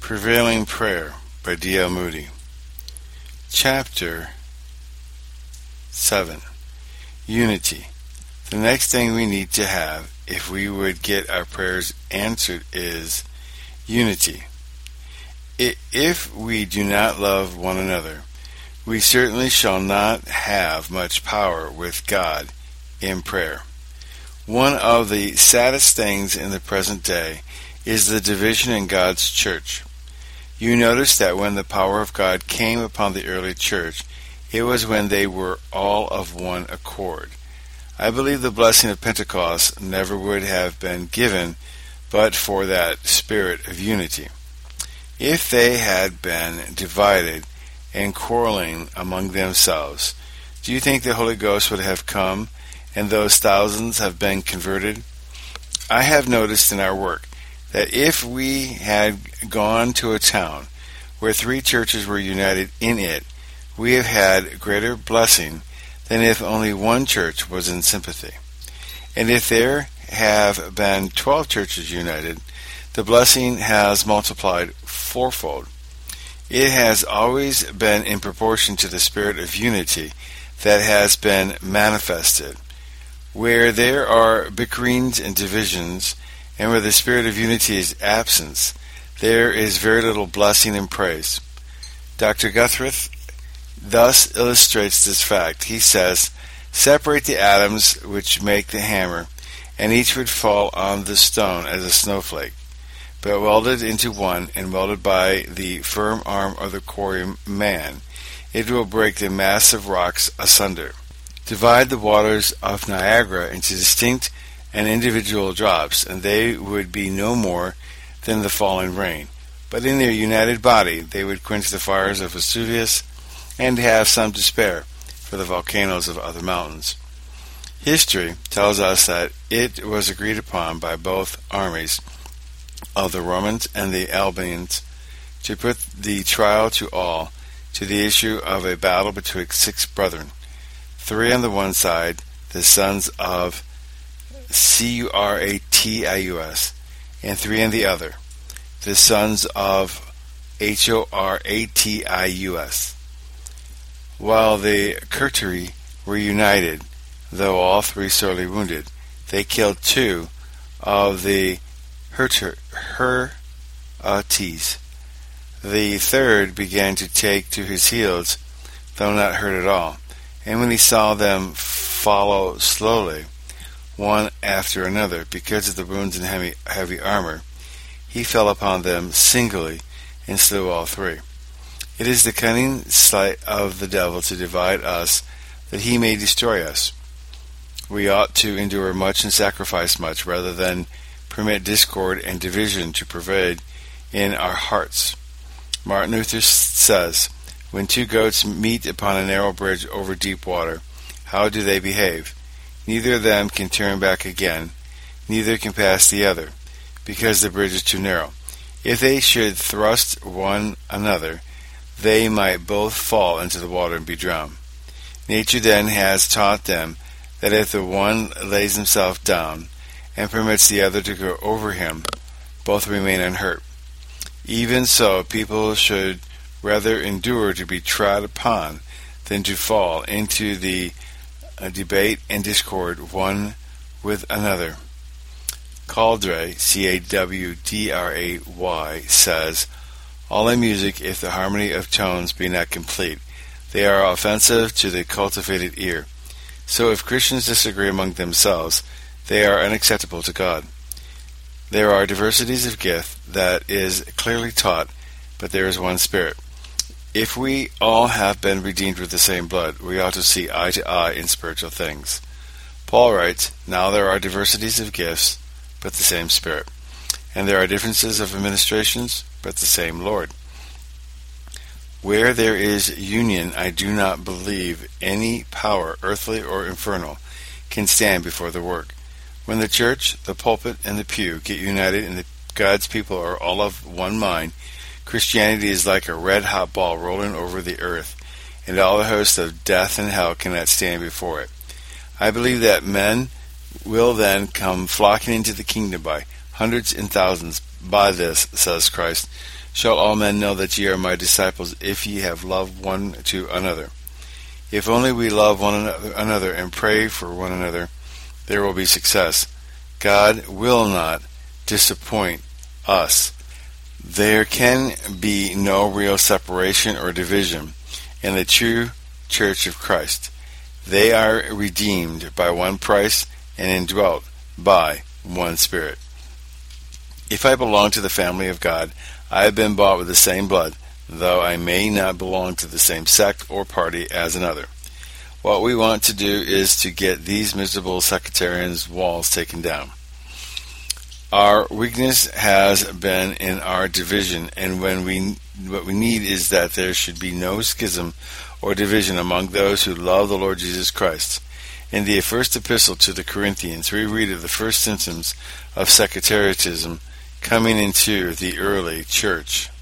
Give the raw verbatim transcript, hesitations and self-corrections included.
Prevailing Prayer by D L Moody. Chapter seven. Unity. The next thing we need to have if we would get our prayers answered is unity. If we do not love one another, we certainly shall not have much power with God in prayer. One of the saddest things in the present day is the division in God's church. You notice that when the power of God came upon the early church, it was when they were all of one accord. I believe the blessing of Pentecost never would have been given but for that spirit of unity. If they had been divided and quarreling among themselves, do you think the Holy Ghost would have come and those thousands have been converted? I have noticed in our work that if we had gone to a town where three churches were united in it, we have had greater blessing than if only one church was in sympathy. And if there have been twelve churches united, the blessing has multiplied fourfold. It has always been in proportion to the spirit of unity that has been manifested. Where there are bickerings and divisions, and where the spirit of unity is absent, there is very little blessing and praise. Doctor Guthrie thus illustrates this fact. He says, "Separate the atoms which make the hammer, and each would fall on the stone as a snowflake. But welded into one, and welded by the firm arm of the quarryman, it will break the mass of rocks asunder. Divide the waters of Niagara into distinct and individual drops, and they would be no more than the falling rain. But in their united body they would quench the fires of Vesuvius, and have some despair for the volcanoes of other mountains." History tells us that it was agreed upon by both armies of the Romans and the Albanians to put the trial to all to the issue of a battle betwixt six brethren, three on the one side, the sons of Curatius, and three on the other, the sons of Horatius. While the Curtiri were united, though all three sorely wounded, they killed two of the Hurties. The third began to take to his heels, though not hurt at all, and when he saw them follow slowly, one after another, because of the wounds and heavy, heavy armor, he fell upon them singly and slew all three. It is the cunning sleight of the devil to divide us, that he may destroy us. We ought to endure much and sacrifice much, rather than permit discord and division to pervade in our hearts. Martin Luther says, "When two goats meet upon a narrow bridge over deep water, how do they behave? Neither of them can turn back again, neither can pass the other, because the bridge is too narrow. If they should thrust one another, they might both fall into the water and be drowned." Nature then has taught them that if the one lays himself down and permits the other to go over him, both remain unhurt. Even so, people should rather endure to be trod upon than to fall into the uh, debate and discord one with another. Cawdray, C A W D R A Y, says, "All in music, if the harmony of tones be not complete, they are offensive to the cultivated ear. So if Christians disagree among themselves, they are unacceptable to God. There are diversities of gift, that is clearly taught, but there is one Spirit. If we all have been redeemed with the same blood, we ought to see eye to eye in spiritual things." Paul writes, "Now there are diversities of gifts, but the same Spirit. And there are differences of administrations, but the same Lord. Where there is union, I do not believe any power, earthly or infernal, can stand before the work. When the church, the pulpit, and the pew get united and the God's people are all of one mind, Christianity is like a red-hot ball rolling over the earth, and all the hosts of death and hell cannot stand before it. I believe that men will then come flocking into the kingdom by hundreds and thousands, by this, says Christ, shall all men know that ye are my disciples, if ye have loved one to another. If only we love one another and pray for one another, there will be success. God will not disappoint us. There can be no real separation or division in the true Church of Christ. They are redeemed by one price and indwelt by one Spirit. If I belong to the family of God, I have been bought with the same blood, though I may not belong to the same sect or party as another. What we want to do is to get these miserable sectarians' walls taken down. Our weakness has been in our division, and when we what we need is that there should be no schism or division among those who love the Lord Jesus Christ. In the first epistle to the Corinthians, we read of the first symptoms of sectarianism coming into the early church.